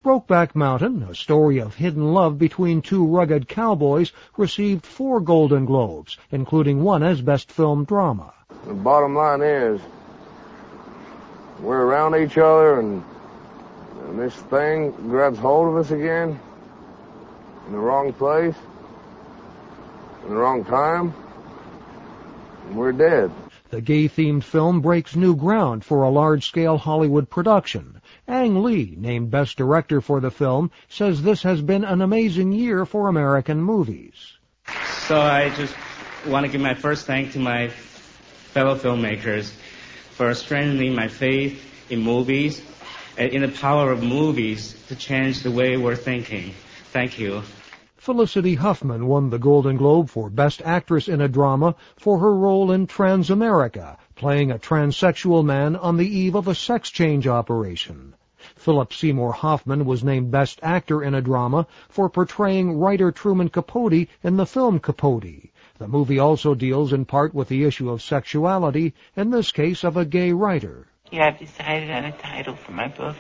Brokeback Mountain, a story of hidden love between two rugged cowboys, received 4 Golden Globes, including one as Best Film Drama. The bottom line is, we're around each other, and this thing grabs hold of us again in the wrong place, in the wrong time, and we're dead. The gay-themed film breaks new ground for a large-scale Hollywood production. Ang Lee, named Best Director for the film, says this has been an amazing year for American movies. So I just want to give my first thanks to my fellow filmmakers for strengthening my faith in movies and in the power of movies to change the way we're thinking. Thank you. Felicity Huffman won the Golden Globe for Best Actress in a Drama for her role in Transamerica, playing a transsexual man on the eve of a sex change operation. Philip Seymour Hoffman was named Best Actor in a Drama for portraying writer Truman Capote in the film Capote. The movie also deals in part with the issue of sexuality, in this case of a gay writer. Yeah, I've decided on a title for my book.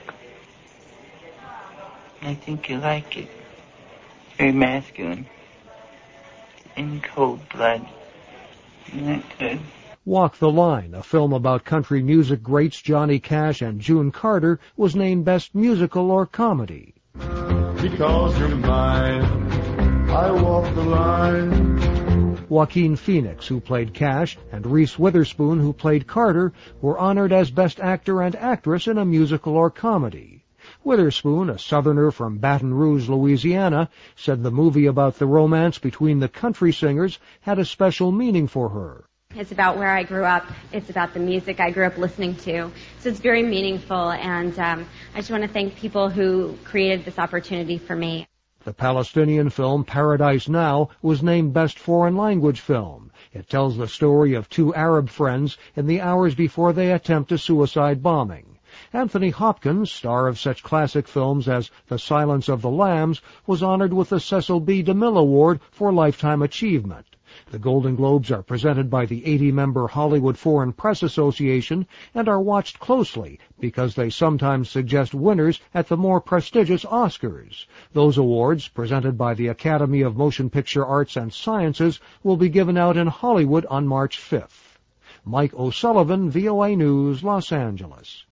I think you like it. Very masculine. In cold blood. Isn't that good? Walk the Line, a film about country music greats Johnny Cash and June Carter, was named Best Musical or Comedy. Because you're mine, I walk the line. Joaquin Phoenix, who played Cash, and Reese Witherspoon, who played Carter, were honored as Best Actor and Actress in a Musical or Comedy. Witherspoon, a Southerner from Baton Rouge, Louisiana, said the movie about the romance between the country singers had a special meaning for her. It's about where I grew up. It's about the music I grew up listening to. So it's very meaningful, and I just want to thank people who created this opportunity for me. The Palestinian film Paradise Now was named Best Foreign Language Film. It tells the story of 2 Arab friends in the hours before they attempt a suicide bombing. Anthony Hopkins, star of such classic films as The Silence of the Lambs, was honored with the Cecil B. DeMille Award for Lifetime Achievement. The Golden Globes are presented by the 80-member Hollywood Foreign Press Association and are watched closely because they sometimes suggest winners at the more prestigious Oscars. Those awards, presented by the Academy of Motion Picture Arts and Sciences, will be given out in Hollywood on March 5th. Mike O'Sullivan, VOA News, Los Angeles.